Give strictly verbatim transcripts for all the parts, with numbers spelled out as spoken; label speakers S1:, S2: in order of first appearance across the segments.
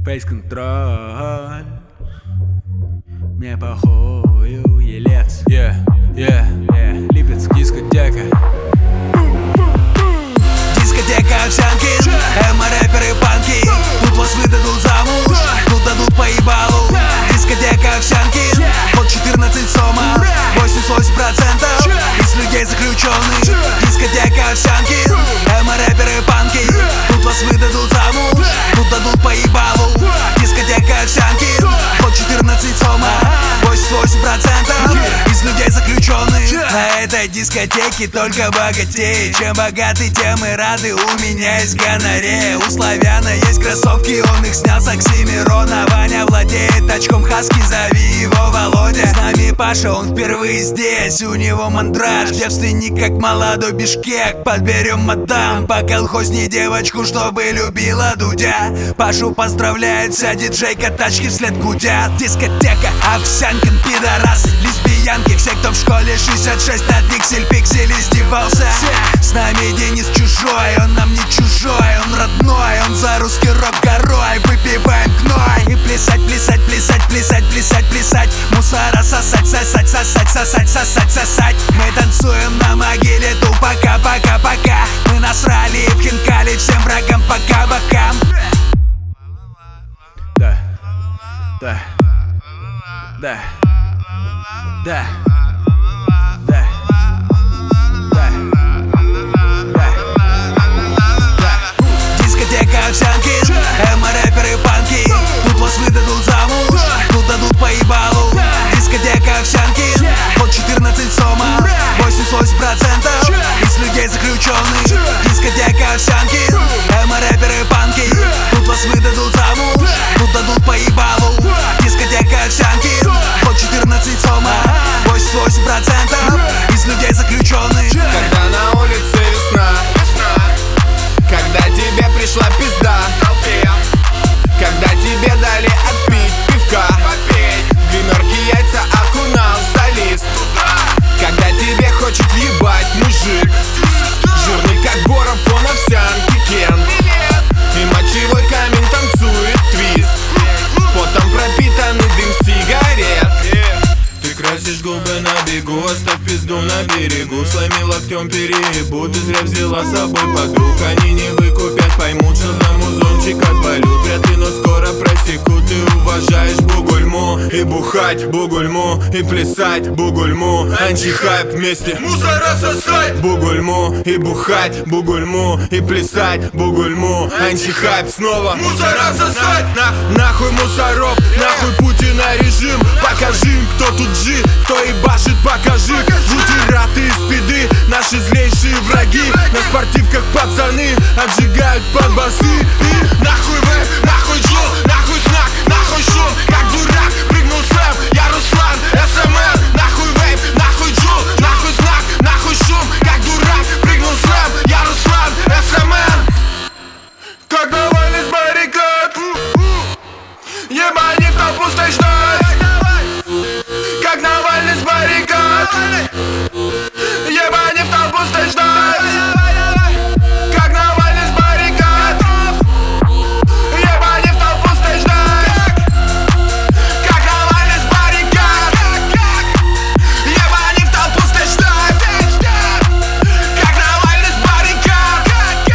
S1: Фейс-контроль. Мне похую, елец.
S2: Yeah, yeah,
S1: yeah. Липецк,
S2: дискотека.
S3: Дискотека овсянки, эмо-рэперы панки. Тут вас выдадут замуж, тут дадут по ебалу. Дискотека овсянки, под четырнадцать сома, восемьдесят восемь процентов из людей заключенных. Дискотека овсянки, эмо-рэперы панки. Тут вас выдадут замуж, тут дадут по ебалу. Дискотека овсянки, под четырнадцать сома, восемьдесят восемь процентов из людей заключенных. На этой дискотеке только богатеи. Чем богаты, тем и рады. У меня есть гонорея. У славяна есть кроссовки, он их снял с Оксимирона. Ваня владеет очком хаски, зови его Володя. С нами Паша, он впервые здесь. У него мандраж, девственник как молодой Бишкек. Подберем мадам, поколхозни девочку, чтобы любила Дудя. Пашу поздравляет вся диджейка, тачки вслед гудят. Дискотека Овсянкин, пидорасы, лесбиянки. Все, кто в школе шестьдесят шесть над Никсель-Пиксель издевался. С нами Денис чужой, он нам не чужой, он родной. Он за русский рок горой, выпиваем гной. И плясать, плясать, плясать, плясать, плясать, плясать. Мусора сосать, сосать, сосать, сосать, сосать, сосать. Мы танцуем на могиле Тупака, пока, пока. Мы насрали в хинкали всем врагам по кабакам.
S1: Да, да, да, да, да, да, да, да.
S3: Дискотека овсянки, эмо-рэперы панки. Тут вас выдадут замуж, тут дадут по ебалу. Дискотека овсянки, под четырнадцать сома, восемьдесят восемь процентов из людей заключенных. Дискотека овсянки, эмо-рэперы панки. Тут вас выдадут замуж, тут дадут по ебалу. Дискотека овсянки, под четырнадцать сома, восемьдесят восемь процентов из людей заключенных.
S4: Когда на улице весна, когда тебе пришла пизда, когда тебе дали отпить пивка, в гримерке яйца окунал солист. Когда тебе хочет ебать мужик, жирный как Боров, он овсянки Кент. И мочевой камень танцует твист, потом пропитанный дым сигарет. Ты красишь губы на бегу, оставь пизду на берегу. Сломи локтем переебу, ты зря взяла с собой подруг. Они не выкупят, поймут, что за музончик отвалют. Вряд ли, но скоро просекут. Ты уважаешь бугульму и бухать бугульму, и плясать бугульму. Антихайп вместе мусора сосать бугульму, и бухать бугульму, и плясать бугульму. Антихайп снова мусора сосать. На, нахуй мусоров, нахуй Путина режим. Покажи им, кто тут G, кто ебашит, покажи. Бутераты и спиды, наши злейшие враги. На спортивках пацаны отжигают под басы. И нахуй вэп, нахуй джул, нахуй снак, нахуй шум. Как дурак прыгнул слэм, я Руслан, эс эм эр. Нахуй вэп, нахуй джул, нахуй снак, нахуй шум. Как дурак прыгнул слэм, я Руслан, эс эм эр. Как Навальный с баррикад, ебани в толпу стой ждать. Как Навальный с баррикад, ебани в толпу стой ждать. Как Навальный с баррикад, ебани в толпу стой ждать. Как Навальный с баррикад, ебани в толпу стой ждать. Как Навальный с баррикад,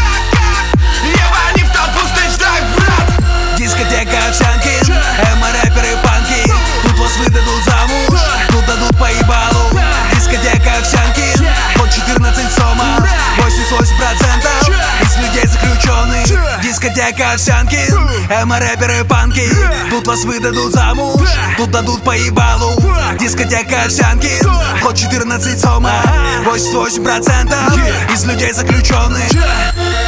S4: ебани в толпу стой ждать, брат.
S3: Дискотека овсянки, эмо-рэперы панки. Тут вас выдадут замуж, тут дадут по ебалу. Дискотека овсянки, под четырнадцать сома, восемьдесят восемь процентов из людей заключенных. Дискотека овсянки, эмо-рэперы панки. Тут вас выдадут замуж, тут дадут по ебалу. Дискотека овсянки, под четырнадцать сома, восемьдесят восемь процентов из людей заключенных.